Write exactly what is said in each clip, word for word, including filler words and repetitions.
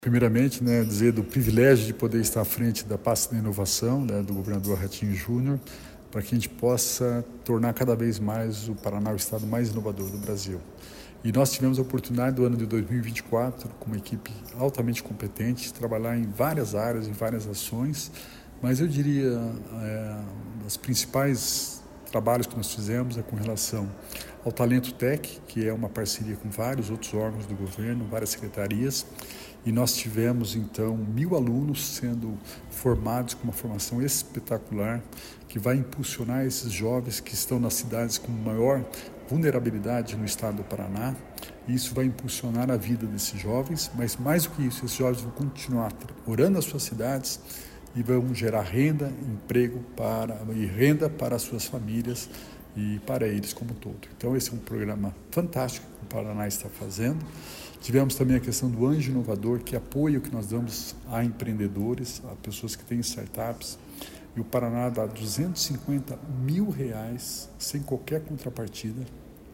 Primeiramente, né, dizer do privilégio de poder estar à frente da pasta da inovação, né, do governador Ratinho Júnior, para que a gente possa tornar cada vez mais o Paraná o estado mais inovador do Brasil. E nós tivemos a oportunidade do ano de dois mil e vinte e quatro, com uma equipe altamente competente, de trabalhar em várias áreas, em várias ações, mas eu diria, é, as principais trabalhos que nós fizemos é com relação ao Talento Tech, que é uma parceria com vários outros órgãos do governo, várias secretarias, e nós tivemos então mil alunos sendo formados com uma formação espetacular que vai impulsionar esses jovens que estão nas cidades com maior vulnerabilidade no estado do Paraná. E isso vai impulsionar a vida desses jovens, mas mais do que isso, esses jovens vão continuar morando nas suas cidades e vão gerar renda, emprego para, e renda para as suas famílias e para eles como um todo. Então esse é um programa fantástico que o Paraná está fazendo. Tivemos também a questão do Anjo Inovador, que é apoio que nós damos a empreendedores, a pessoas que têm startups. E o Paraná dá duzentos e cinquenta mil reais, sem qualquer contrapartida,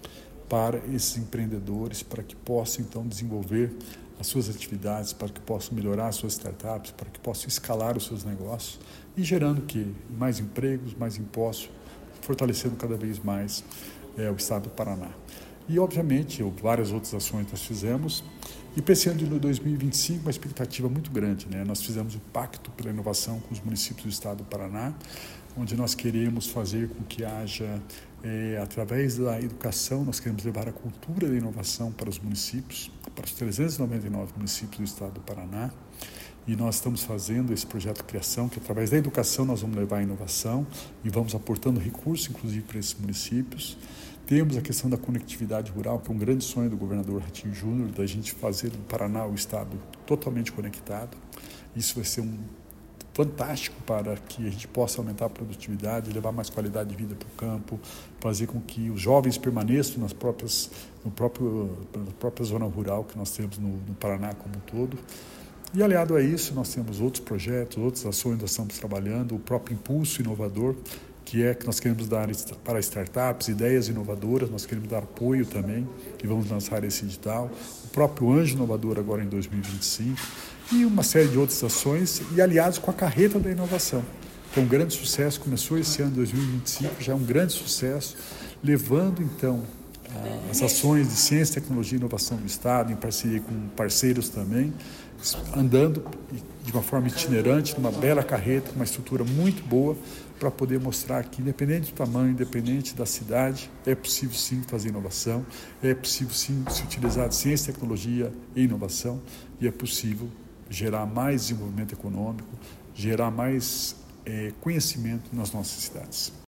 para esses empreendedores, para que possam então desenvolver as suas atividades, para que possam melhorar as suas startups, para que possam escalar os seus negócios e gerando que mais empregos, mais impostos, fortalecendo cada vez mais é, o estado do Paraná. E, obviamente, várias outras ações nós fizemos. E para esse ano de dois mil e vinte e cinco, uma expectativa muito grande, né? Nós fizemos o Pacto pela Inovação com os municípios do estado do Paraná, onde nós queremos fazer com que haja, é, através da educação, nós queremos levar a cultura da inovação para os municípios, para os trezentos e noventa e nove municípios do estado do Paraná. E nós estamos fazendo esse projeto de criação, que através da educação nós vamos levar a inovação e vamos aportando recursos, inclusive, para esses municípios. Temos a questão da conectividade rural, que é um grande sonho do governador Ratinho Júnior, da gente fazer do Paraná o estado totalmente conectado. Isso vai ser um fantástico para que a gente possa aumentar a produtividade, levar mais qualidade de vida para o campo, fazer com que os jovens permaneçam nas próprias, no próprio, na própria zona rural que nós temos no, no Paraná como um todo. E aliado a isso, nós temos outros projetos, outras ações que nós estamos trabalhando, o próprio Impulso Inovador, que é que nós queremos dar para startups, ideias inovadoras, nós queremos dar apoio também, e vamos lançar esse edital. O próprio Anjo Inovador agora em dois mil e vinte e cinco, e uma série de outras ações, e aliados com a Carreta da Inovação, que é um grande sucesso, começou esse ano dois mil e vinte e cinco, já é um grande sucesso, levando então as ações de ciência, tecnologia e inovação do Estado, em parceria com parceiros também, andando de uma forma itinerante, numa bela carreta, uma estrutura muito boa, para poder mostrar que, independente do tamanho, independente da cidade, é possível sim fazer inovação, é possível sim se utilizar de ciência, tecnologia e inovação, e é possível gerar mais desenvolvimento econômico, gerar mais é, conhecimento nas nossas cidades.